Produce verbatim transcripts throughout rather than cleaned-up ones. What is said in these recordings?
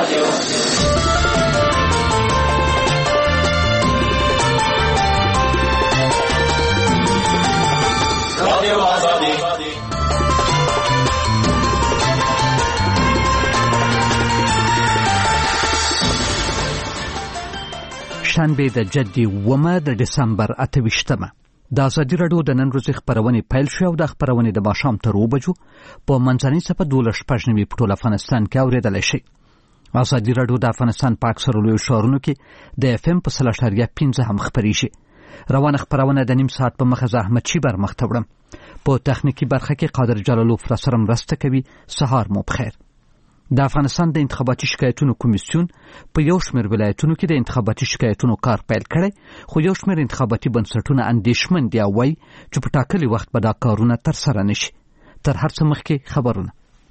شنبه د جدي ومه د دسمبر اته ویشتمه د ازادي راډیو د نن ورځې خبرونه پیل شو او د خبرونه د ماښام تر اوه بجو په منځنۍ صفه دولس شپږ نوي په ټول افغانستان کې اوریدل شي. ازادي راډیو د افغانستان په اکثرو لویو ښارونو کې د اف ام په سل اشاریه پنځه هم خبرېږي. روانه خبرونه د نیم ساعت په مخه زحمت شي بر مخ ته وړم. په تخنیکی برخه کې قادر جلالو فرسره مرسته کوي. سهار مو بخیر. د افغانستان د انتخاباتي شکایتونو کمیسیون په یو شمېر ولایتونو کې د انتخاباتي شکایتونو کار پیل کړی، خو یو شمېر انتخاباتي بنسټونه اندېښمن دي او وایي چې په ټاکلي وخت به دا کارونه ترسره نشي. تر هر څه مخکې خبرونه.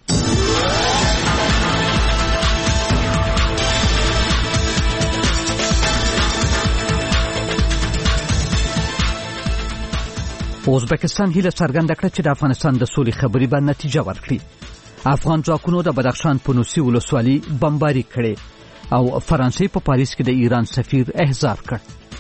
ازبکستان هیله څرګنده کړه چې د افغانستان د سولې خبرې به نتیجه ورکړي. افغان ځواکونو د بدخشان په نوسي ولسوالۍ بمباري کړې او فرانسې په پاریس کې د ایران سفیر احضار کړ.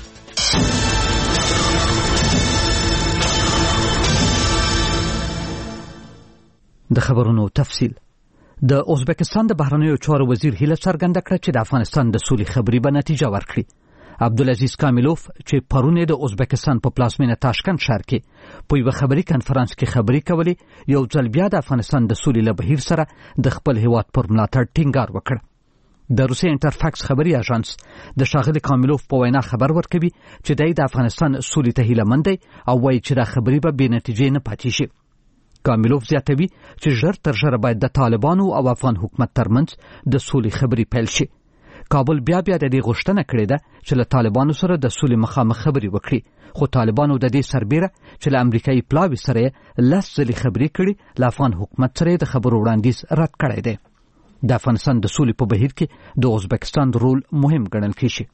د خبرونو تفصیل. د ازبکستان د بهرنیو چارو وزیر هیله څرګنده کړه چې د افغانستان د سولې خبرې به نتیجه ورکړي. عبدالعزیز کاملوف چې پرونه د ازبکستان په پلازمینه تاشکند ښار کې په یو خبري کانفرنس کې خبري کولې، یو ځل بیا د افغانستان د سولې له بهیر سره د خپل هیواد پر ملاتړ ټینګار وکړ. د روسي انټرفاکس خبري اژانس د شاغلي کاملوف په وینا خبر ورکوي چې د افغانستان سولې ته هیله مند دی او وایي چې دا خبري به بې نتیجې نه پاتې شي. کاملوف زیاتوي چې ژر تر ژره باید د طالبانو او افغان حکومت ترمنځ د سولې خبري پیل شي. کابل بیا بیا د دې غوښتنه کړې ده چې له طالبانو سره د سولې مخامخ خبرې وکړي، خو طالبانو د دې سربېره چې له امریکایي پلاوي سره لس ځلې خبرې کړي، له افغان حکومت سره د خبرو وړاندیز رد کړی دی. د افغانستان د سولې په بهیر کې د ازبکستان رول مهم ګڼل کېږي.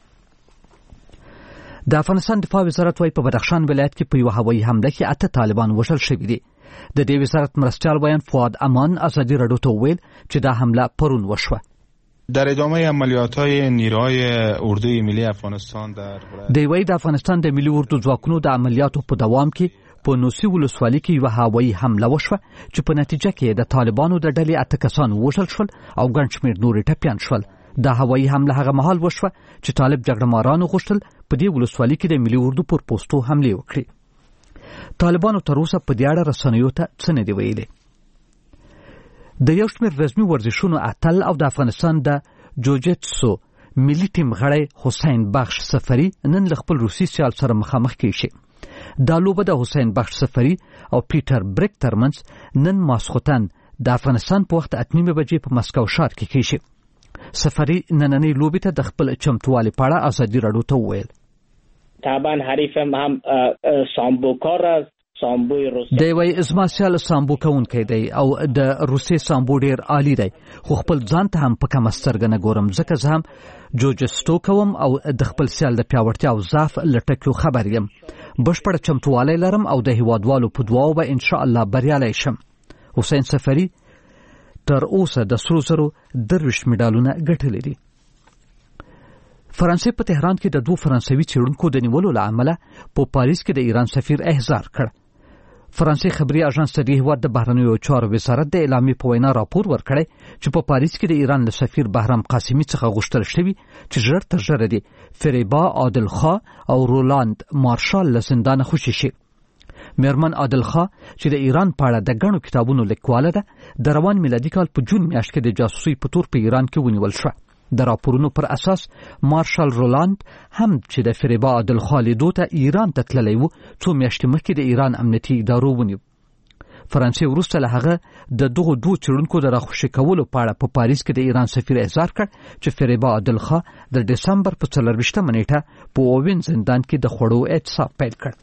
د افغانستان دفاع وزارت وايي په بدخشان ولایت کې په یو هوایي حمله کې اته طالبان وژل شوي دي. د دې وزارت مرستیال ویان فؤاد امان ازادي راډیو ته وویل چې دا حمله پرون وشوه. در ادامه عملیات‌های نیروهای اردوی ملی افغانستان در د وی د افغانستان د ملي اردو ځواکونو د عملیاتو په دوام کې په نوسي ولسوالۍ کې یو هوایي حمله وشوه چې په نتیجه کې د طالبانو د ډلې اته کسان وژل شول او ګڼ شمېر نور ټپیان شول. د هوایي حمله هغه مهال وشوه چې طالب جګړهمارانو غوښتل په دې ولسوالۍ کې د ملي اردو پر پوسټو حمله وکړي. طالبانو تر اوسه په دې اړه رسنیو ته څه نه دی ویلي. د یو شمېر رسمي ورزشونو اتل او د افغانستان د جوجیتسو ملي ټیم غړی حسین بخش سفری نن له خپل روسي سیال سره مخامخ کېږي. دا لوبه د حسین بخش سفری او پیټر بریک ترمنځ نن ماسخوتن د افغانستان په وخت اته نیمې بجې په مسکو ښار کې کېږي. سفری نننۍ لوبې ته د خپل چمتووالي په اړه ازادي راډیو ته وویل. طبعا حریفم هم سامبوکار است. دی وای زما سیال سامبو کوونکی دی او د روسي سامبو ډیر عالی دی، خو خپل ځان ته هم په کمه سترګه نه ګورم ځکه زه هم جوجستو کوم او د خپل سیال د پیاوړتیا او ضعف له ټکیو خبر یم. بشپړه چمتووالی لرم او د هیوادوالو په دعاو به ان شاء الله بریالی شم. حسین سفری تر اوسه د سرو زرو درویشت مډالونه ګټلي دي. فرانسې په تهران کې د دوه فرانسوي څېړونکو د نیولو له امله په پاریس کې د ایران سفیر احضار کړ. فرانسې خبري اژانس د هیواد د بهرنیو چارو وزارت د اعلامیې په وینا راپور ورکړی چې په پاریس کې د ایران له سفیر بهرام قاسمي څخه غوښتل شوي چې ژر تر ژره دي فریبا عادل خا او رولاند مارشال له زندانه خوشي شي. میرمن عادل خا چې د ایران په اړه د ګڼو کتابونو لیکواله ده، د روان میلادي کال په جون میاشت کې د جاسوسۍ په تور په ایران کې ونیول شوه. د راپورونو پر اساس مارشال رولاند هم چې د فریبا عادل خا لیدو ته ایران ته تللی و، څو میاشتې مخکې د ایران امنیتي ادارو ونیو. فرانسې وروسته له هغه د دغو دوه څېړونکو د راخوشي کولو په اړه په پاریس کې د ایران سفیر احضار کړ چې فریبا عادل خا د دسمبر په څلرویشتمه نیټه په اووین زندان کې د خوړو اعتصاب پیل کړ.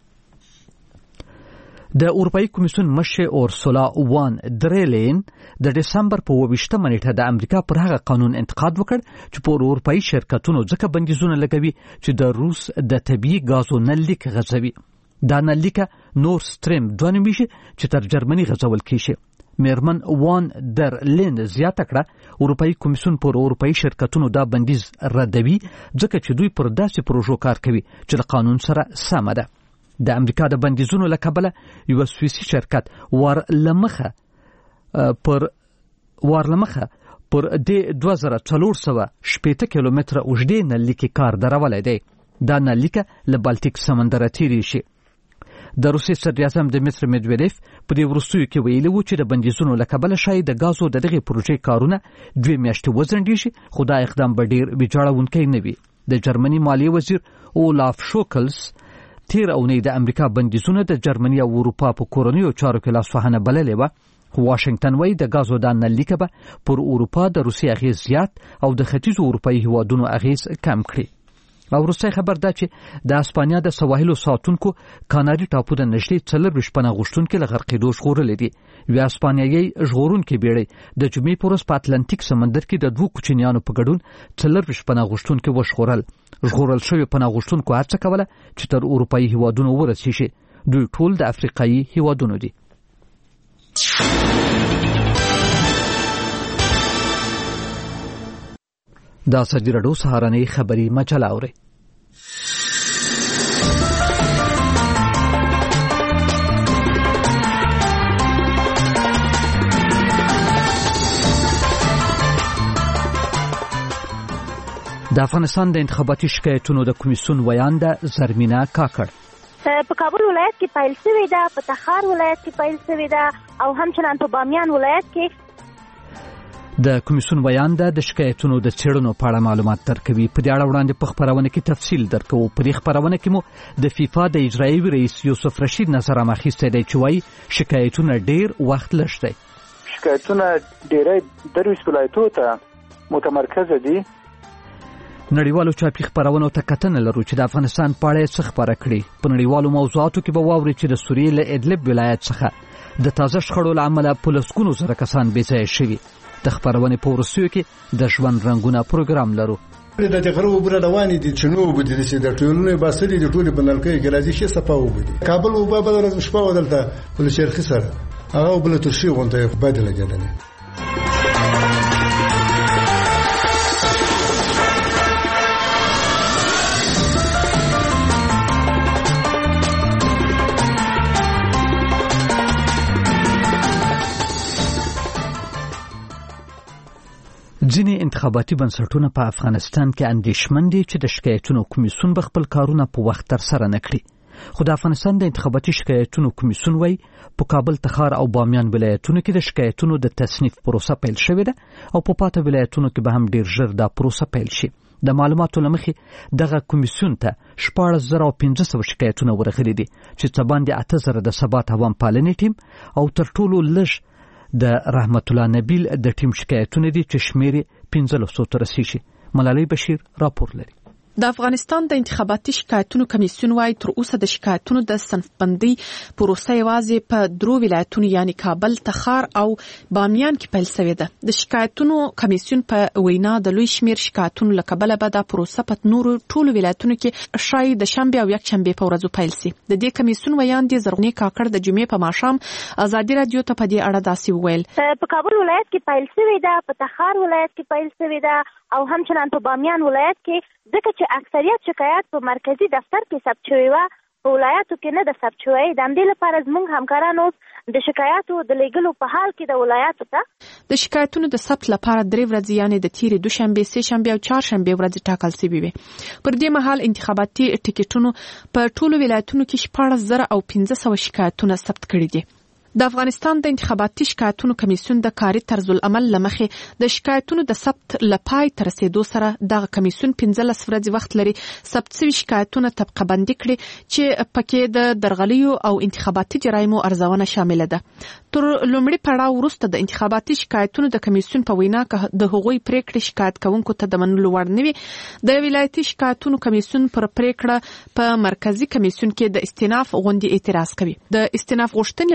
د اروپאי کمیسیون مشر اورسولا وان درلین د دسمبر په اوویشتمه نیټه د امریکا پر هغه قانون انتقاد وکړ چې په اروپאי شرکتونو ځکه بندیزونه لګوي چې د روس د طبيعي غازو نلیک غځوي. دا نلیکه نور ستریم دوه نومیږي چې تر جرمني غځول کېږي. میرمن وان در لند زیاته کړه اروپאי کمیسیون پر اروپאי شرکتونو دا بندیز ردوي ځکه چې دوی پر داسې پروژو کار کوي چې له قانون سره سمه ده. د امریکا د بندیزونو له کبله یو سویسي شرکت وار لمخه پر وار لمخه پر د دوه زره څلور سوه شپېته کیلومتره اوږدې نلکې کار درولی دی. دا نلکه له بالتیک سمندره تیری شي. د روسیې صدراعظم دمیتر میدویدیف په دې وروستیو کې ویلي و چې د بندیزونو له کبله شاید د غازو د دغې پروژې کارونه دوې میاشتې وځنډېږي، خو دا اقدام به ډېر ویجاړونکی نه وي. د جرمني مالیې وزیر اولاف شوکلز تیر اونۍ د امریکا بندیزونه د جرمني او اروپا په کورنیو چارو کې لاسوهنه بللې وه. واشنگټن وایي د غازو دا نلکه به پر اروپا د روسیې اغیز زیات او د ختیځو اروپایي هیوادونو اغیز کم کړي. او وروستی خبر دا چې د اسپانیا د سواحلو ساتونکو کاناري ټاپو د نږدې څلرویشت پناه غوښتونکي له غرقېدو ژغورلي دي. یوه اسپانیایي ژغورونکې بیړۍ د جمعې په ورځ په اتلانتیک سمندر کې د دوو کوچنیانو په ګډون څلرویشت پناه غوښتونکي وژغورل. ژغورل شوي پناه غوښتونکو هڅه کوله چې تر اروپایي هیوادونو ورسیږي. دوی ټول د افریقایي هیوادونو دي. دا ازادي راډیو سهارنۍ خبري مجله اوري. د افغانستان د انتخاباتي شکایتونو د کمیسیون ویانده زرمینه کاکړ په کابل ولایت کې پیل شوې ده، په تخار ولایت کې پیل شوې ده او همچنان په بامیان ولایت کې. د کمیسیون ویانده د شکایتونو د څېړنو په اړه معلومات درکوي. په دې اړه وړاندې په خپرونه کې تفصیل درکوو. په دې خپرونه کې مو د فیفا د اجرایي رئیس یوسف رشید نظر هم اخیستی دی چې وایي شکایتونه ډېر وخت لږ دی. شکایتونه ډېری درویشت ولایتونو ته متمرکزه دي. نړیوالو چاپي خپرونو ته کتنه لرو چې د افغانستان په اړه څه خپاره کړي. په نړیوالو موضوعاتو کې به واورئ چې د سوریې له ادلب ولایت څخه د تازه شخړو له امله په لسګونو زره کسان بېځایه شوي. د خپرونې په وروستیو کې د ژوند رنګونه پروګرام لرو. د غره اوبه روانې دي چې نو اوبه دي چې د ټولنې باسلې د ټولې بنلکۍ کې راځي چې صفا اوبه دي. کابل اوبه به ورځ شپه ودلته بل شرخي سره هغه بل ترشي غونډه بدله کېدله. ځینې انتخاباتي بنسټونه په افغانستان کې اندېښمن دي چې د شکایتونو کمیسیون به خپل کارونه په وخت ترسره نه کړي. خو د افغانستان د انتخاباتي شکایتونو کمیسیون وایي په کابل، تخار او بامیان ولایتونو کې د شکایتونو د تصنیف پروسه پیل شوې ده او په پاته ولایتونو کې به هم ډېر ژر دا پروسه پیل شي. د معلوماتو له مخې دغه کمیسیون ته شپاړس زره او پنځه سوه شکایتونه ورغلي دي چې څه باندې اته زره د ثبات عوام پالنې ټیم او تر ټولو لږ د رحمت الله نبیل د ټیم شکایتونه دي چې شمیر پنځلسو ته رسیږي. ملالۍ بشیر راپور لري. د افغانستان د انتخاباتي شکایتونو کمیسیون وايي تر اوسه د شکایتونو د صنفبندۍ پروسه یوازې په درو ولایتونو یعنی کابل، تخار او بامیان کې پیل شوې ده. د شکایتونو کمیسیون په وینا د لوی شمیر شکایتونو له کبله به د پروسه په نورو ټولو ولایتونو کې شاید د شنبه او یکشنبه په ورځو پیل شي. د دې کمیسیون ویاندې زرغونې کاکړ د جمعې په ماښام ازادي رادیو ته په دې اړه داسې وویل. په کابل ولایت کې پیل شوې ده، په تخار ولایت کې پیل شوې ده او همچنان په بامیان ولایت کې ځکه چې اکثریت شکایت په مرکزی دفتر کې ثبت شوی و، په ولایتو کې نه د ثبت شوی. د همدې لپاره زموږ همکاران اوس د شکایاتو د لیږلو په حال کې د ولایتو ته د شکایتونو د ثبت لپاره درې ورځې یعنی د تیرې دوشنبه، سه شنبه او چهارشنبه ورځې ټاکل شوې وي. پر دې مهال انتخاباتي ټیکټونو په ټولو ولایتونو کې شپاړس زره او پنځه سوه شکایتونه ثبت کړي دي. د افغانستان د انتخاباتي شکایتونو کمیسیون د کاري طرز العمل لمخې د شکایتونو د ثبت لپای تر رسیدو سره د کمیسیون پنځلس ورځې وخت لري ثبت شوي شکایتونه طبقه بندي کړي چې پکې د درغلیو او انتخاباتي جرایمو ارزونه شامل ده. تر لومړي پړاو وروسته د انتخاباتي شکایتونو د کمیسیون په وینا د هغوی پریکړې شکایت کوونکو ته د منلو وړ نه وي. د ولایتي شکایتونو کمیسیون پر پریکړه په مرکزی کمیسیون کې د استیناف غونډې اعتراض کوي. د استیناف غوښتنې لپاره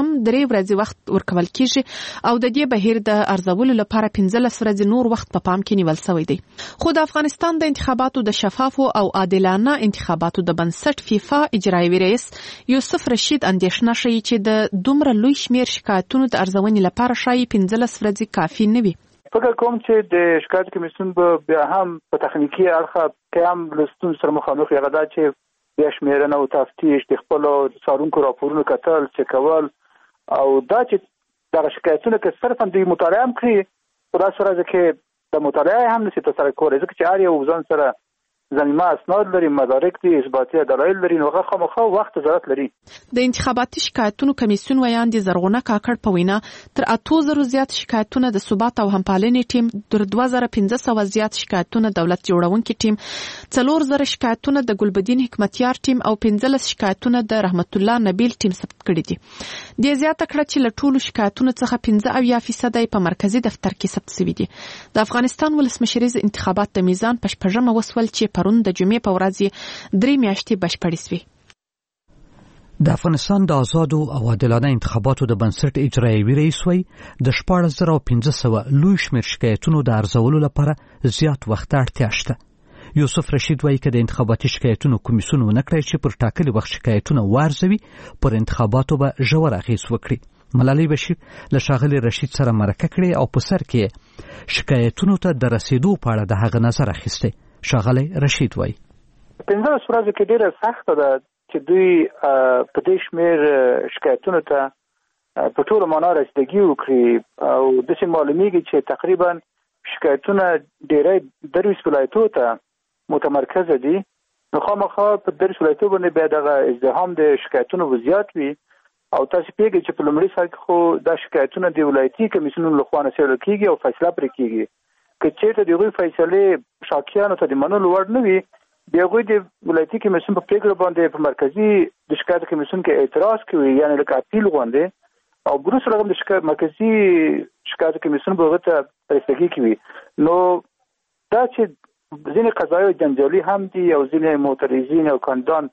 هم درې ورځې وخت ورکول کیږي او د دې بهیر د ارزولو لپاره پنځلس ورځې نور وخت په پام کې نیول شوی دی. خو د افغانستان د انتخاباتو د شفافو او عادلانه انتخاباتو د بنسټ فیفا اجرایوي رئیس یوسف رشید اندېښنه ښیي چې د دومره لوی شمیر شکایتونو د ارزونې لپاره شایي پنځلس ورځې کافي نه وي. فکر کوم چې د شکایت کمیسیون به بیا هم په تخنیکی اړخ کې هم له ستونزو سره مخامخ یې غدا چې بیا شمیرنه او تفتیش د خپلو څارونکو راپورونو کتل چې کول او دا چې دغه شکایتونه که صرفا دوی مطالعه هم کړي په داسې ورځ کې د مطالعه هم نشي ترسره کولی ځکه چې هر یو ځان سره ضمیمه اسناد لري، مدارک دي، اثباتي دلایل لري، نو هغه خامخا وخت ضرورت لري. د انتخاباتي شکایتونو کمیسیون ویاندې زرغونه کاکړ په وینا تر اتو زرو زیات شکایتونه د ثبات او همپالنې ټیم، تر دوه زره پنځه سوه زیات شکایتونه دولت جوړونکي ټیم، څلور زره شکایتونه د ګلبدین حکمتیار ټیم او پنځلس شکایتونه د رحمت الله نبیل ټیم ثبت کړي دي. د زیاته کړه چې له ټولو شکایتونو څخه پنځه اویا فیصد په مرکزی دفتر کې ثبت شوي دي. د افغانستان ولسمشریز انتخابات د میزان په شپږمه وسول چې پرون د جمعې په ورځ درې میاشتې بشپړې شوې. د افغانستان د آزادو او عادلانه انتخاباتو د بنسټ اجرایوي رئیس وی د شپاړس زره او پنځه سوه لوی شمېر شکایتونو د ارزولو لپاره زیات وخت ته اړتیا شته. یوسف رشید وایي که د انتخاباتي شکایتونو کمیسیون ونه کړی چې پر ټاکلي وخت شکایتونه وارزوي، پر انتخاباتو به ژور اغېز وکړي. ملالۍ بشیر له ښاغلي رشید سره مرکه کړې او په سر کې شکایتونو ته د رسیدو په اړه د هغه نظر اخیستی. ښاغلی رشید وایي پنځلس ورځې کې ډېره سخته ده چې دوی په دې شمېر شکایتونو ته په ټوله معنا رسیدګي وکړي او داسې معلومیږي چې تقریبا شکایتونه ډېری درویشت ولایتو ته متمرکزه دي. نو خامخا په درویشت ولایتو باندې بیا دغه ازدحام د شکایتونو زیات وي او تاسو پیږئ چې په لومړي سر کې خو دا شکایتونه د ولایتي کمیسیونونو لخوا نه څېړل کېږي او فیصله پرې کېږي. که چېرته د هغوی فیصلې شاکیانو ته د منلو وړ نه وي، بیا هغوی د ولایتي کمیسیون په پرېکړه باندې په مرکزي د شکایت کمیسیون کې اعتراض کوي، یعنې لکه اپیل غوندې، او وروسته هغه د شکایت مرکزي شکایت کمیسیون به هغه ته رسیدګي کوي. نو دا چې ځینې قضایي جنجالي هم دي او ځینې معترضین او کاندیدان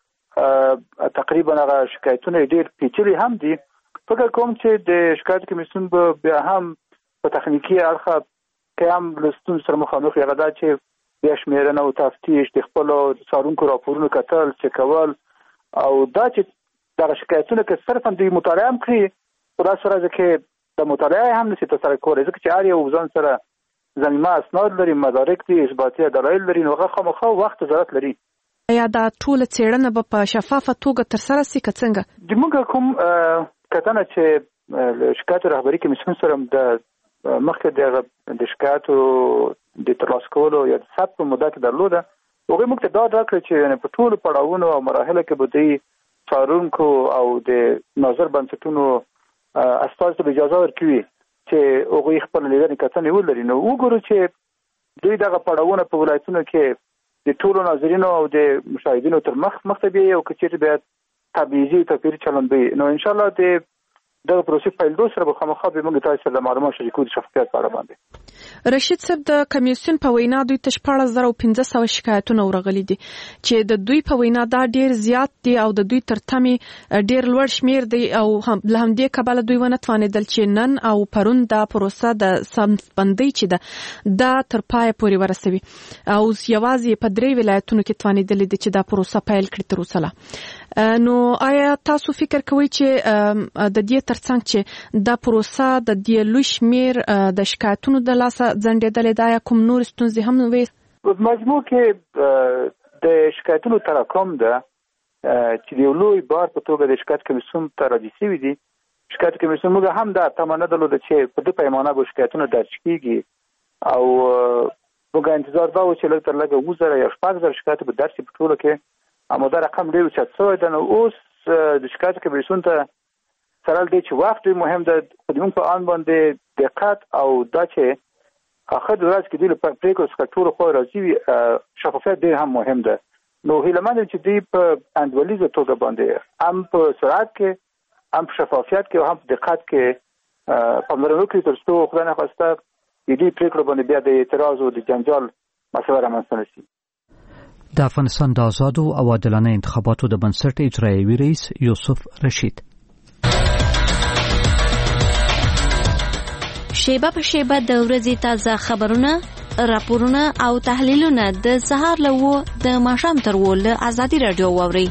تقریبا هغه شکایتونه ډېر پیچلي هم دي. فکر کوم چې د شکایت کمیسیون به بیا هم په تخنیکي اړخ کې هم له ستونزو سره مخامخ یې غدا چې بیا شمېرنه او تفتیش د خپلو څارونکو راپورونو کتل چې کول او دا چې دغه شکایتونه که صرفا دوی مطالعه هم کړي په داسې ورځ کې د مطالعه هم نشي ترسره کولی ځکه چې هر یو ځان سره ضمیمه اسناد لري، مدارک دي، اثباتي دلایل لري، نو هغه خامخا وخت ضرورت لري. یا دا ټوله څېړنه به په شفافه توګه ترسره شي که څنګه؟ زموږ کوم کتنه چې له شکایت رهبري کمیسیون سره د مخکې د د شکایتو د ترلاسه کولو یا د ثبت په موده کې درلوده، هغوی موږ ته ډاډ راکړی چې په ټولو پړاوونو او مراحلو کې به دوی څارونکو او د ناظر بنسټونو استازو ته اجازه ورکوي چې هغوی خپل لیدنې کتنې ولري. نو وګورو چې دوی دغه پړاوونه په ولایتونو کې د ټولو ناظرینو او د مشاهدینو تر مخ مخ ته بیایي او که چېرته بیا تبعیضي توپیر چلند وي، نو انشاءالله د دغه پروسې پیلېدو سره به خامخا به موږ تاسو سره د معلوماتو شریکو د شفافیت په اړه باندې. رشید صاحب د کمیسیون په وینا دوی ته شپاړس زره او پنځه سوه شکایتونه ورغلي دي چې د دوی په وینا دا ډېر زیات دي او د دوی تر تمې ډېر لوړ شمېر دی او له همدې کبله دوی ونه توانېدل چې نن او پرون دا پروسه د صنفبندۍ چې ده دا تر پایه پورې ورسوي او یوازې په درې ولایتونو کې توانېدلې دي چې دا پروسه پیل کړي تر اوسه. نو آیا تاسو فکر کوئ چې د دې ترڅنګ چې دا پروسه د دې لوی شمېر د شکایتونو د لاسه ځنډېدلې ده، آیا کوم نور ستونزې هم وي؟ په مجموع کې د شکایتونو تراکم ده چې د یو لوی بار په توګه د شکایت کمیسیون ته راجع شوي دي. شکایت کمیسیون موږ هم دا تمه نه درلوده چې په دې پیمانه به شکایتونه درج کېږي او موږ انتظار دا و چې لږ تر لږه اووه زره یا شپږ زره شکایت به درج شي په ټوله کې، اما دا رقم ډېر اوچت شوی ده. نو اوس د شکایت کمیسیون ته سره دی چې وخت ډېر مهم ده، خو زموږ په آن باندې دقت او دا چې آخر د ورځ کې دوی له پرېکړو څخه ټولو خوا راځي وي شفافیت ډېر هم مهم ده. نو هیله مند چې دوی په انډولیزه توګه باندې هم په سرعت کې، هم په شفافیت کې او هم په دقت کې پاملرنه وکړي تر څو خدای نخواسته د دې پرېکړو باندې بیا د اعتراض او د جنجال مسله رامنځته نه شي. د افغانستان د آزادو او عادلانه انتخاباتو د بنسټ اجرایوي رئیس یوسف رشید. شیبه په شیبه د ورځې تازه خبرونه، راپورونه او تحلیلونه د سهار له اوه د ماښام تر اوه له ازادي راډیو واورئ.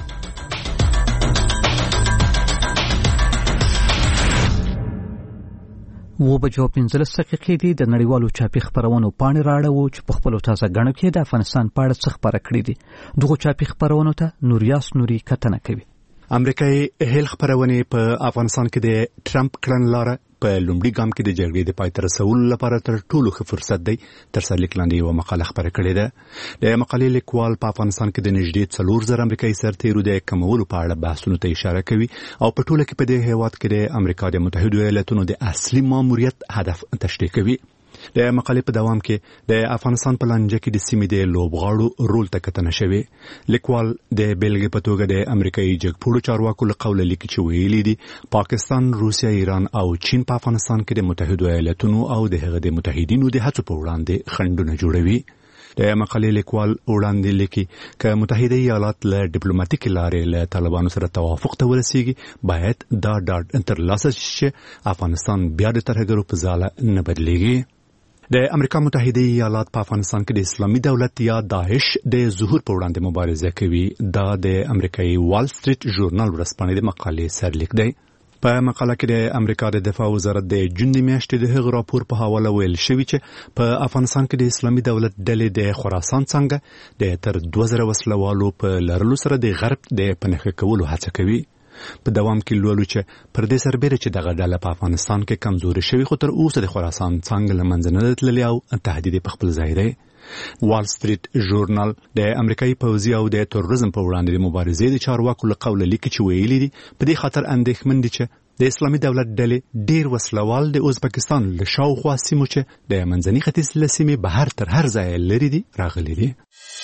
و بجو پنځلس دقیقې دي. د نړیوالو چاپي خبرونو پاڼې راړو چې په خپل تازه غنو کې د افغانستان په اړه څه خبره کړې دي. دغه چاپي خبرونو ته نوریاس نوري کتنه کوي. امریکایي هیل خبرونه په افغانستان کې د ټرمپ کړنلاره په لومړي ګام کې د جګړې د پای ته رسولو لپاره تر ټولو ښه فرصت دی. تر سرلیک لاندې یو مقاله خبره کړې ده. د مقالې لیکوال په افغانستان کې د نږدې څلور زره امریکایي سرتیرو د کمولو په اړه بحثونو ته اشاره کوي او په ټوله کې په دې هیواد کې د امریکا د متحده ایالاتونو د اصلي ماموریت هدف تشریح کوي. د مقالې په دوام کې د افغانستان په لانجه کې د سیمې د لوبغاړو رول ته کتنه شوې. لیکوال د بیلګې په توګه د امریکایي جګپوړو چارواکو له قوله لیکي چې ویلي دي پاکستان، روسیا، ایران او چین په افغانستان کې د متحده ایالاتونو او د هغه د متحدینو د هڅو په وړاندې خنډونه جوړوي. د مقالې لیکوال وړاندې لیکي چې متحده ایالات له ډیپلوماټیک لارې له طالبانو سره توافق ته ورسیږي، باید دا ډاډ ترلاسه شي چې افغانستان بیا د ترهګرو په ځاله نه بدلیږي. د امریکا متحده ایالات په افغانستان کې د اسلامي دولت یا داعش د ظهور په وړاندې مبارزه کوي. دا د امریکایي وال سټریټ ژورنال ورځپاڼې د مقالې سرلیک دی. په مقاله کې د امریکا د دفاع وزارت د جون د میاشتې د هغه راپور په حواله ویل شوی چې په افغانستان کې د اسلامي دولت ډلې د خراسان څنګه د تر دوه زره وسلوالو په لرلو سره د غرب د پنهخه کولو هڅه کوي. په دوام کې لولو چې پر دې سربېره چې دغه ډله په افغانستان کې کمزوري شوی، خو تر اوسه د خراسان څنګه له منځه نه تللی او تهدید په خپل ځای دی. وال سټریټ ژورنال د امریکایي پوځي او د تروریزم په وړاندې د مبارزې د چارواکو له قوله لیکي چې ویلي دي په دې خاطر اندېښمن دي چې د اسلامي دولت ډلې ډیر وسلوال د ازبکستان له شاوخوا سیمو چې د منځني ختیځ له سیمې بهر تر هر ځای لري دي راغلي دي.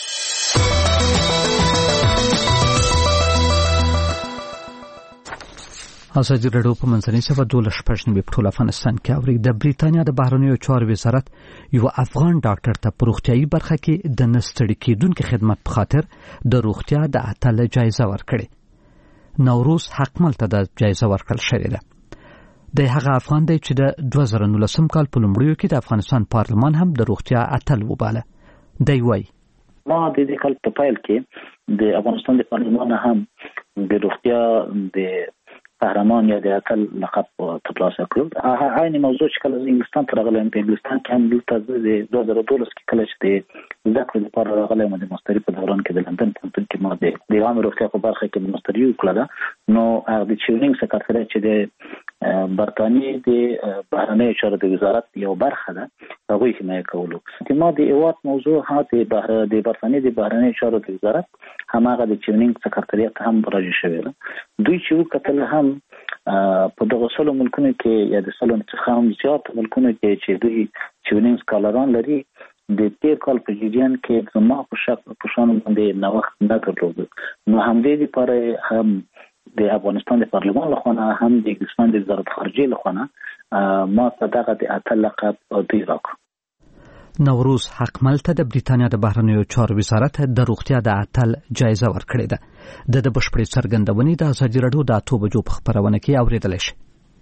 ازادي راډیو په منځنۍ صفحه دوله شپږ نوي په ټول افغانستان کې اوري. د بریتانیا د بهرنیو چارو وزارت یو افغان ډاکټر ته په روغتیايي برخه کې د نستړي کېدونکو خدمت په خاطر د روغتیا د اتل جایزه ورکړه. نوروز حقمل ته د جایزه ورکړل شوې ده. د هغه افغان دی چې د دوه زره نولسم کال په لومړیو کې د افغانستان پارلمان هم د روغتیا اتل وباله. دی وايي ما د دې کال په پیل کې د افغانستان د پارلمان هم د روغتیا د قهرمان یا د اتل لقب ترلاسه کړل. عین موضوع چې کله انګلستان ته راغلم، په انګلستان کې هم دلته د دوه زره دولس کې کله چې د زده کړې لپاره راغلم د ماستري په دوران کې د لندن پوهنتون کې ما د عامه روغتیا په برخه کې ماستري وکړه. نو هغه د چیونینګ سکرټریټ چې د برتانیې د بهرنیو چارو د وزارت یو برخه ده، هغوی حمایه کولو. ما د ایوات موضوع ها د برتانیې د بهرنیو چارو د وزارت هماغه د چیونینګ سکرټریټ هم راجع شوی ده. دوی چې وکتل هم په دغه سلو ملکونو کې یا د سلو څخه هم زیات ملکونو کې چې دوی چیونینګ سکالران لري، د تیر کال په جریان کې زما په شک په شان باندې نوښت نه درلود. نو همدې لپاره هم د افغانستان د پارلمان لخوا هم د انګلستان د وزارت خارجه لخوا ما ته دغه د اتل لقب دی راکړ. نوروز حقمل ته د بریتانیا د بهرنیو چارو وزارت د روغتیا د اتل جایزه ورکړې ده. د د بشپړې څرګندونې د ازادي راډیو د اتو بجو په خبرونه کې اوریدل شي.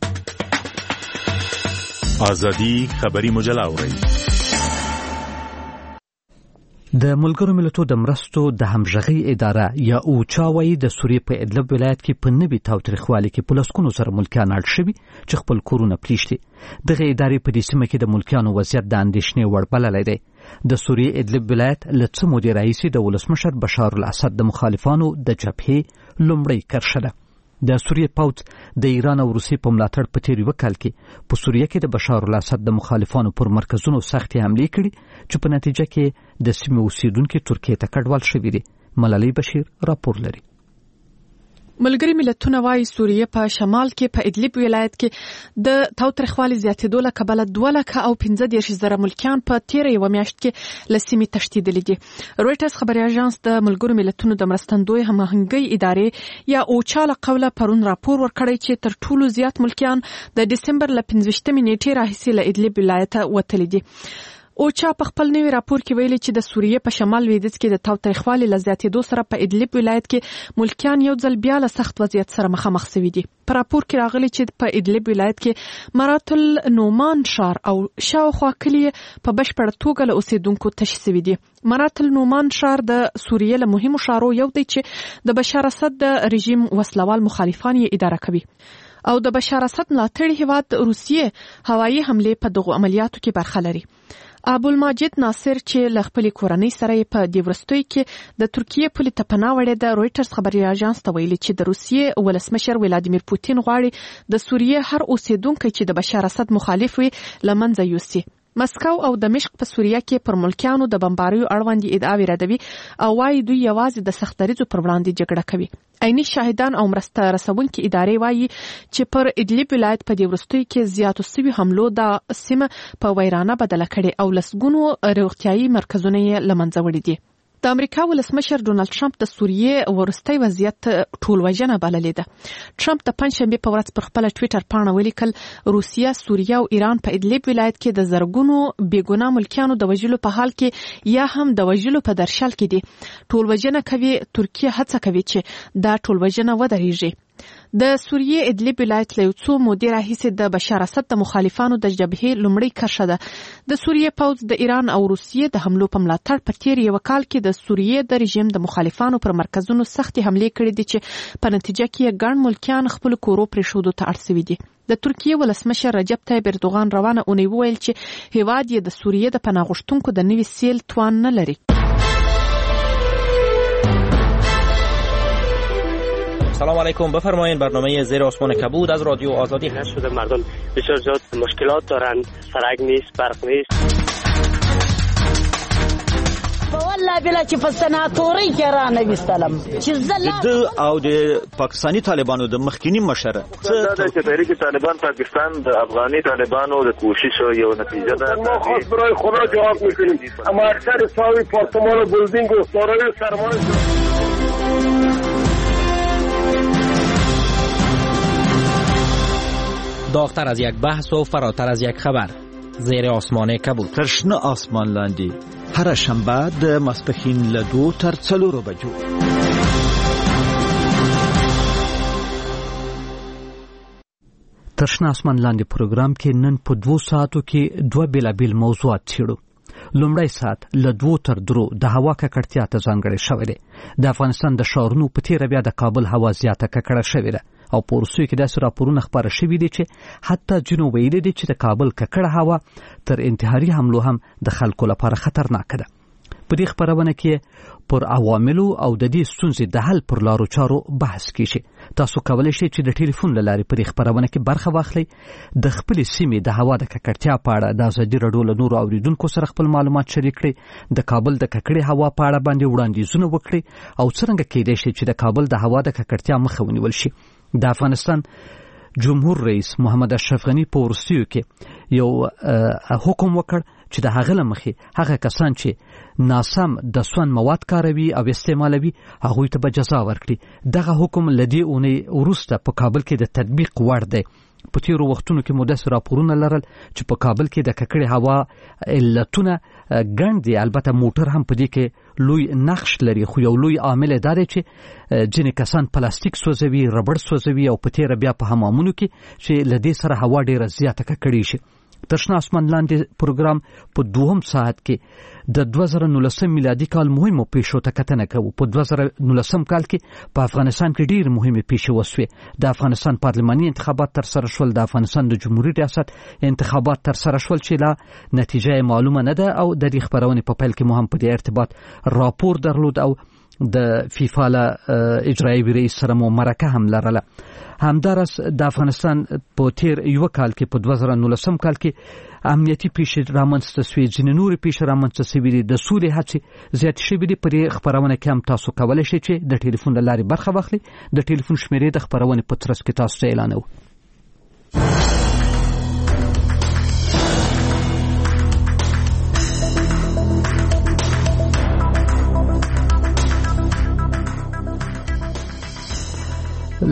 ازادي خبري مجله اوري. د ملګرو ملتونو د مرستو د همغږي اداره یا اوچا وايي د سوریې په ادلب ولایت کې په نوي تاوتریخوالي کې په لسګونو سره ملکیان اړ شوي چې خپل کورونه پلیشتي. دغه ادارې په دې سیمه کې د ملکیانو وضعیت د اندېښنې وړ بللی دی. د سوریې ادلب ولایت له څه مودې راهیسې د ولسمشر بشار الاسد د مخالفانو د جبهې لومړۍ کرښه ده. د سوریې پوځ د ایران او روسیې په ملاتړ په تیر یو کال کې په سوریه کې د بشار الاسد د مخالفانو پر مرکزونو سختې حملې کړي چې په نتیجه کې د سیمې اوسیدونکو ترکیې ته کډوال شوي دي. ملالۍ بشیر راپور لري. ملګری ملتونه وايي سوریه په شمال کې په ادلب ولایت کې د تاوتریخوالي زیاتېدو له کبله دوه لکه او پنځه دېرش زره ملکیان په تیره یوه میاشت کې له سیمې تښتېدلي دي. رویټرز خبري اژانس د ملګرو ملتونو د مرستندوی هماهنګۍ ادارې یا اوچا له قوله پرون راپور ورکړی چې تر ټولو زیات ملکیان د دسمبر له پنځه ویشتمې نیټې راهیسې له ادلب ولایته وتلي دي. اوچا په خپل نوي راپور کې ویلي چې د سوریې په شمال لویدیځ کې د تاوتریخوالي له زیاتېدو سره په ادلب ولایت کې ملکیان یو ځل بیا له سخت وضعیت سره مخامخ شوي دي. په راپور کې راغلي چې په ادلب ولایت کې مرات النومان ښار او شاوخوا کلي په بشپړه توګه له اوسیدونکو تش شوي دي. مرات النومان ښار د سوریې له مهمو ښارو یو دی چې د بشار اسد د رژیم وسلوال مخالفان یې اداره کوي او د بشار اسد ملاتړي هیواد روسیې هوایي حمله په دغو عملیاتو کې برخه لري. ابوالماجد ناصر چې له خپل کورنۍ سره په دې ورستوي کې د ترکیې پولي ته پناه وړې د رويټرز خبري اژانس ته ویلي چې د روسیې ولسمشر ولادیمیر پوتین غواړي د سوریې هر اوسیدونکو چې د بشار اسد مخالف وي لمنځه یوسي. مسکو او دمشق په سوریه کې پر ملکیانو د بمباریو اړوند ادعاوې ردوي او وايي دوی یوازې د سختدریزو پر وړاندې جګړه کوي. عیني شاهدان او مرسته رسونکي ادارې وايي چې پر ادلب ولایت په دې ورستوي کې زیاتو سوي حملو د سیمه په ویرانه بدله کړي او لسګونو روغتيایي مرکزونه یې لمنځه وړي دي. د امریکا ولسمشر ډونالد ټرمپ د سوریې ورستۍ وضعیت ټولوژنه بللې ده. ټرمپ د پنځشنبه په ورځ پر خپل ټوئیټر پاڼه ولیکل روسیا، سوریه او ایران په ادلب ولایت کې د زرګونو بیګناه ملکیانو د وژلو په حال کې یا هم د وژلو په درشل کې دي. ټولوژنه کوي. ترکیه هڅه کوي چې دا ټولوژنه ودرېږي. د سوریې ادلب ولایت له څو مودې راهیسې د بشار اسد د مخالفانو د جبهې لومړی کرښه ده. د سوریې پوځ د ایران او روسیې د حملو په ملاتړ په تیر یو کال کې د سوریې د رژیم د مخالفانو پر مرکزونو سختي حملې کړې دي چې په نتیجه کې ګڼ ملکیان خپل کورو پرېښودو ته اړ شوي دي. د ترکیې ولسمشر رجب طیب اردوغان روانه اونۍ وویل چې هیواد یې د سوریې د پناه غوښتونکو د نوي سیل توان نه لري. سلام علیکم، بفرمایید. برنامه زیر آسمان کبود از رادیو آزادی شده. مردم بسیار زیاد مشکلات دارن، سرک نیست، برق نیست. والله بلا چې په سناتوري کې را نه وستلم چې زله د او د پاکستانی طالبانو د مخکینی مشره څه د تحریک طالبان پاکستان د افغاني طالبانو د کوشش یو نتیجه ده. ما خاص برای خدا جواب میکنیم. اما اکثر ساوی پارتمان و بلدینگ و سارای سرمایه داغتر از یک بحث و فراتر از یک خبر. زیر آسمان کبود. ترشنه آسمان لاندی هر شنبه د ماسپښین له دوه تر څلورو بجو. ترشنه آسمان لاندې پروګرام کې نن په دوه ساعتو کې دوه بیلابیل موضوعات څېړو. لومړی ساعت له دوه تر درو د هوا ککړتیا ته ځانګړی شوی دی. د افغانستان د ښارونو په تیره بیا د کابل هوا زیاته ککړه شوې ده او په وروستیو کې داسې راپورونه خپاره شوي دي چې حتی ځینو ویلي دي چې د کابل ککړه هوا تر انتحاري حملو هم د خلکو لپاره خطرناکه ده. په دې خپرونه کې پر عواملو او د دې ستونزې د حل پر لارو چارو بحث کیږي. تاسو کولی شئ چې د ټلیفون له لارې په دې خپرونه کې برخه واخلئ. د خپلې سیمې د هوا د ککړتیا په اړه د ازادي راډیو له نورو اوریدونکو سره خپل معلومات شریک کړئ. د کابل د ککړې هوا په اړه باندې وړاندیزونه وکړئ او څرنګه کېدای شي چې د کابل د هوا د ککړتیا مخه ونیول شي. د افغانستان جمهور رئیس محمد اشرف غنی په وروستیو کې یو حکم وکړ چې د هغه لمخې هغه کسان چې ناسم د سون مواد کاروي او استعمالوي هغوی ته به جزا ورکړي. دغه حکم لدی اونۍ وروسته په کابل کې د تطبیق وړ دی. په تیرو وختونو کې مدثر راپورونه لرل چې په کابل کې د ککړې هوا علتونه ګڼ دي. البته موټر هم په دې کې لوی نقش لري، خو یو لوی عامل دا دی چې ځینې کسان پلاستیک سوځوي، ربړ سوځوي او په تیره بیا په حمامونو کې چې له دې سره هوا ډېره زیاته ککړې شي. ترشنه آسمان لاندې پروګرام په دوهم ساعت کې د دوه زره نولسم میلادي کال مهمو پیښو ته کتنه کوو. په دوه زره نولسم کال کې په افغانستان کې ډېر مهمې پیښې وسوې. د افغانستان پارلماني انتخابات ترسره شول، د افغانستان د جمهوریت ریاست انتخابات ترسره شول چې لا نتیجه معلومه نه ده او د دې خپرونې په پیل کې مو هم په دې ارتباط راپور درلود او د فیفا له اجرایي رئیس سره مو مرکه هم لرله. همدارس د افغانستان په تیر یو کال کې په دوه زره نولسم کال کې امنیتي پیښې رامنځته شوې، ځینې نورې پیښې رامنځته شوې دي، د سولې هڅې زیاتې شوې دي. په دې خپرونه کې هم تاسو کولی شئ چې د ټلیفون له لارې برخه واخلئ. د ټلیفون شمیرې د خپرونې په ترڅ کې تاسو ته اعلانوو.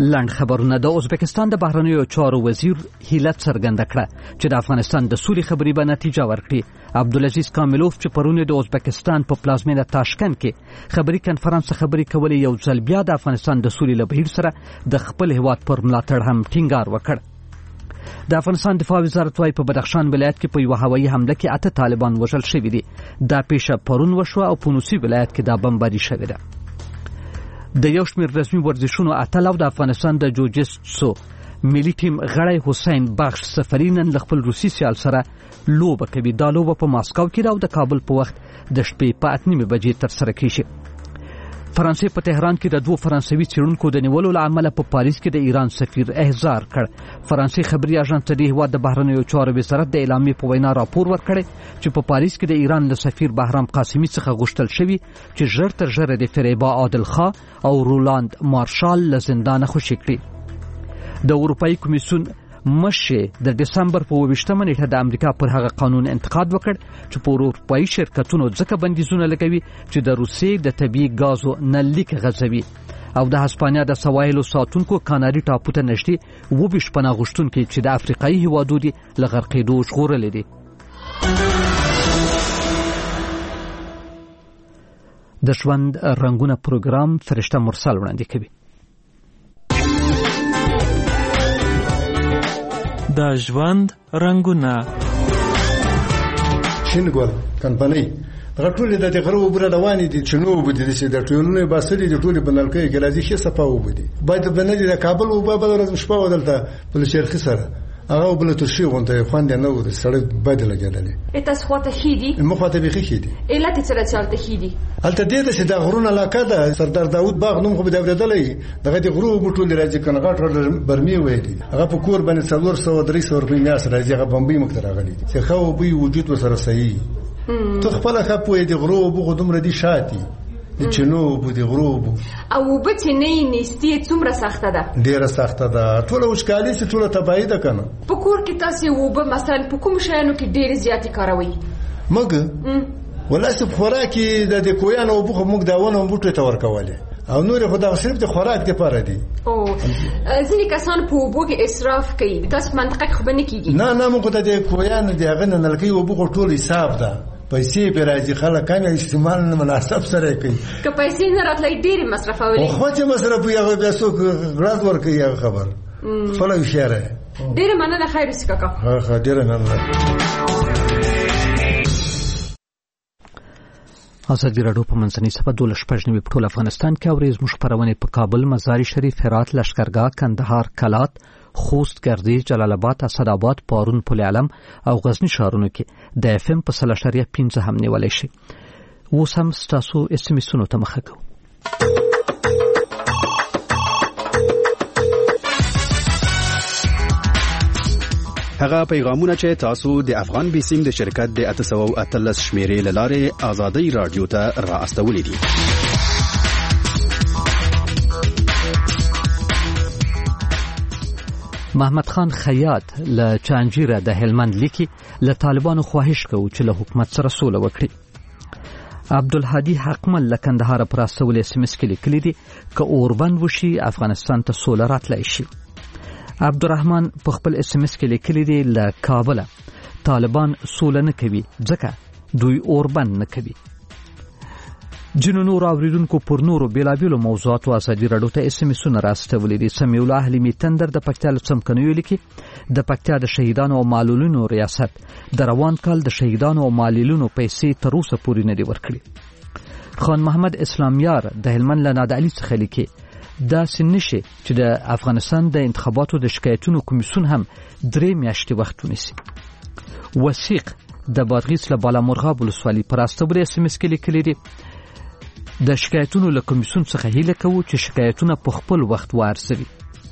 لاند خبرونه. د ازبکستان د بهرنیو چارو وزیر هیله څرګنده کړه چې د افغانستان د سولې خبرې به نتیجه ورکړي. عبدالعزیز کاملوف چې پرون د ازبکستان په پلازمینه تاشکند کې خبري کنفرانس خبرې کولې، یو ځل بیا د افغانستان د سولې له بهیر سره د خپل هیواد پر ملاتړ هم ټینګار وکړ. د افغانستان دفاع وزارت وايي په بدخشان ولایت کې په یو هوایي حمله کې اته طالبان وژل شوي دي. دا پیښه پرون وشوه او په نوسي ولایت کې دا بمباري شوې ده. د یو شمېر رسمي ورزشونو اتل او د افغانستان د جوجیتسو ملي ټیم غړی حسین بخش سفری نن له خپل روسي سیال سره لوبه کوي. دا لوبه په ماسکو کې او د کابل په وخت د شپې په اته نیمې بجې ترسره کیږي. فرانسې په تهران کې د دوه فرانسوي څېړونکو د نیولو له امله په پاریس کې د ایران سفیر احضار کړ. فرانسې خبري اژانس د هیواد د بهرنیو چارو وزارت د اعلامیې په وینا راپور ورکړی چې په پاریس کې د ایران له سفیر بهرام قاسمي څخه غوښتل شوي چې ژر تر ژره د فریبا عادل خان او رولاند مارشال له زندانه خوشي کړي. د اروپایي کمیسیون مشه د دسمبر په اوویشتمه نیټه د امریکا پر هغه قانون انتقاد وکړ چې په اروپایي شرکتونو ځکه بندیزونه لګوي چې د روسیې د طبیعي غازو نه لیک غځوي. او د هسپانیا د سواحلو ساتونکو کاناري ټاپو ته نږدې اووه ویشت پناه غوښتونکي چې د افریقایي هیوادو دي له غرقېدو ژغورلي دي. د ژوند رنګونه پروګرام فرشته مرسل وړاندې کوي. د ژوند رنگونه شینګول کمپنی دغه ټولې د غرو بر روانې دي چې نو بده دي د ټولنې باسلې د ټولې بنلکې ګلازي شي صفه وبدي باید بنلې د کابل او بابا ورځ شپه ودلته په شیخ سره هغه بل تر شي غونډه خوند نه و د سړی باید لګیدلې اته خواته خېدي مخاطب به خېدي علت سره چالت خېدي الته دې د سید غرونه علاقه ده سردار داوود باغ نوم خو به دولتلې دغه د غرو بوټول راځي کنه غاټ برمي وېدي هغه په کور باندې څلور سوه درې سوه روپۍ میاس راځي هغه بمبي مکتر غلي چې خو به وجود وسره صحیح ته خپل خپوې د غرو بو دومره دي شاتي چې نو بو د غروب او به چې نه نيستي څومره سخته ده ډیره سخته ده ټول وشکالي چې ټول تبعید کنه په کور کې تاسو وب مثلا په کوم شانو کې ډیر زیاتی کاروي مګ ولاسه خوراکي د کویانو بو موږ داونه بوټه تور کوله او نور خدای صرف د خوراک د پاره دي او ځینې کسان په وبو کې اسراف کوي تاسو منطقه خو بنه کیږي نه نه موږ د کویانو دغه نه نلکي وبو ټول حساب ده پیسې به راځي خلک کله استعمال نه مناسب سره کوي که پیسې نه راتلې ډېر مصرفوي او خو چې مصرف یې بیا څو غراض ورکوي خبر فلو اشاره ډېر مننه خیر وسې کاکا ها ها ډېر مننه. ازادي راډیو په منځنۍ صفحه دوله شپږ نوي په ټول افغانستان کې اوري زموږ خبرونه په کابل، مزار شریف، هرات، لشکرګاه، کندهار، کلات، خوست، گردیز، جلال آباد، اسداباد، پارون، پل علم او غزنی ښارونو کې د اف ام په سل اشاریه پنځه هم نیولای شي. اوس هم ستاسو اس ام اسونو ته مخه کوو. هغه پیغامونه چې تاسو د افغان بیسیم د شرکت د اته سوه او اتلس شمیرې له لارې ازادي رادیو ته را استولې دي. محمد خان خیاط له چانجیره د هلمند لیکي له طالبانو خواهش کوي چې له حکومت سره سوله وکړي. عبدالهادي حقمل له کندهار پر استولې سیمس کې لیکلي دي که اوربند وشي افغانستان ته سوله راتلای شي. عبدالرحمن په خپل اس ام اس کې لیکلي دي له کابل طالبان سوله نه کوي ځکه دوی اوربند نه کوي. جنو نور اوریدونکو پر نورو بیلابیلو موضوعاتو ازادي راډیو ته اس ام اسونه راستولې دي. سمیع الله حلیمي تندر د پکتیا له څمکنیو لیکي د پکتیا د شهیدانو او معلولینو ریاست د روان کال د شهیدانو او معلولینو پیسې تر اوسه پورې نه دي ورکړي. خان محمد اسلامیار د هلمند له نادعلي څخه لیکي دا سنشي چې د افغانستان د انتخاباتو د شکایتونو کمیسیون هم درې میاشتې وخت ونیسي. وثیق د بادغیس له بالامرغاب ولسوالۍ پر استولې اس ام اس کې لیکلي دي د شکایتونو له کمیسیون څخه هیله کوو چې شکایتونه په خپل وخت وارزوي.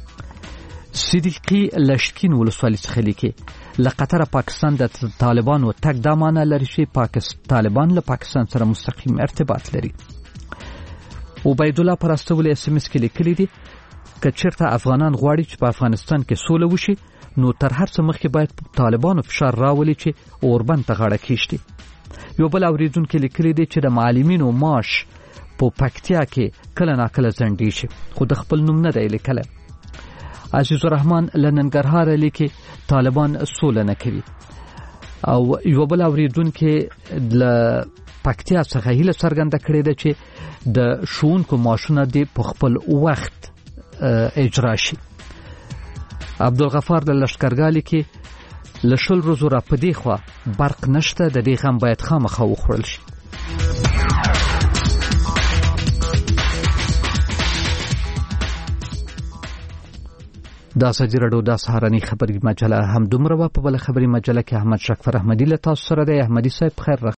صدیقي لشکین ولسوالۍ څخه لیکي له قطر پاکستان د طالبانو تګ دا معنی لري چې پاکستان طالبان له پاکستان سره مستقیم ارتباط لري. عبید الله پر استولې اس ام اس کې لیکلي دي که چېرته افغانان غواړي چې په افغانستان کې سوله وشي نو تر هر څه مخکې باید طالبانو فشار راولي چې اوربند ته غاړه کېږدي. یو بل اوریدونکي لیکلي دي چې د معلمینو معاش په پکتیا کې کله ناکله ځنډیږي خو د خپل نوم نه دی لیکلی. عزیز الرحمن لننګرهار لیکي طالبان سوله نه کوي او یو بل اوریدونکو د پکتیا څخه هیله څرګنده کړې ده چې د شونکو ماشونه د خپل وخت اجرا شي. عبدالغفار د لشکرګالي کې لشل روزو را پدې خو برق نشته، د دې غم باید خامخا وخورل شي. دا سجرډو دا سهارنی خبري مجله هم دومره په بل خبري مجله کې احمد شکفر احمدی له تاسو سره د احمدی صاحب خیر